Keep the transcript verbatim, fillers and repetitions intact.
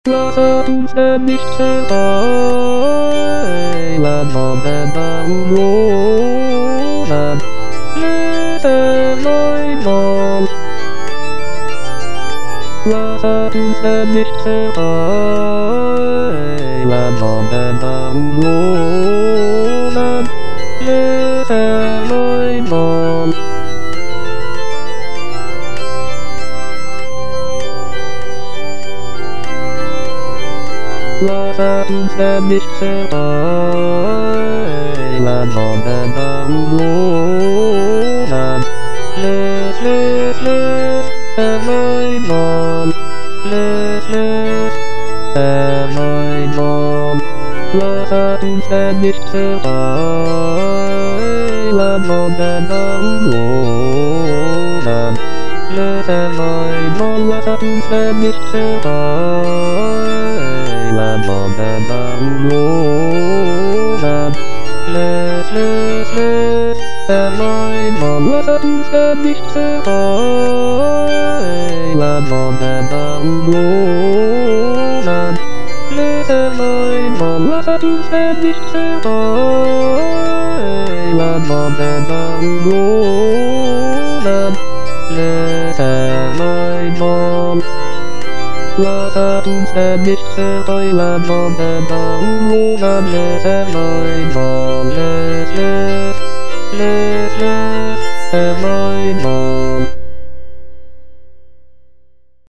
Lasă tu să miște ai la nove download Lete noi dom Lasă tu să miște ai la nove download Lete noi dom Lasă tu să miște ai la nove download Les, les, les, pe noi dom Les, les, pe noi dom Lasă tu să miște ai la nove download Les, pe noi dom Lasă tu să miște ai la nove download Les, les, les, pe noi dom Lasă tu să miște ai la nove download Les, pe noi dom Lasă tu să miște ai la nove download Les, pe noi dom Lasă tu să miște ai la nove download Les, pe noi dom Les, les, les, les, pe noi dom